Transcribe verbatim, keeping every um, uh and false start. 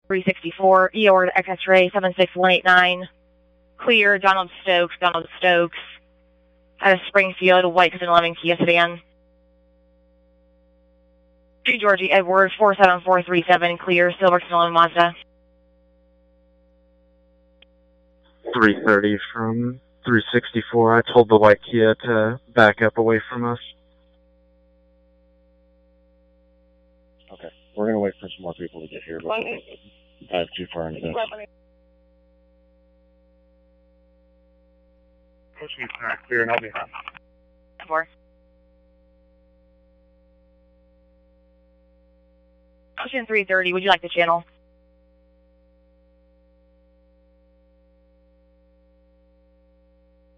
three sixty-four, E O R to X-ray seven six one eight nine. Clear, Donald Stokes, Donald Stokes. Out of Springfield, White Clifton eleven Kia sedan. G Georgie Edwards, four seven four three seven, clear, Silver Sonoma Mazda. three thirty from three sixty-four. I told the white Kia to back up away from us. Okay, we're going to wait for some more people to get here before we dive too far into this. Pushing not clear and I'll be hot. Four. Ocean three thirty, would you like the channel?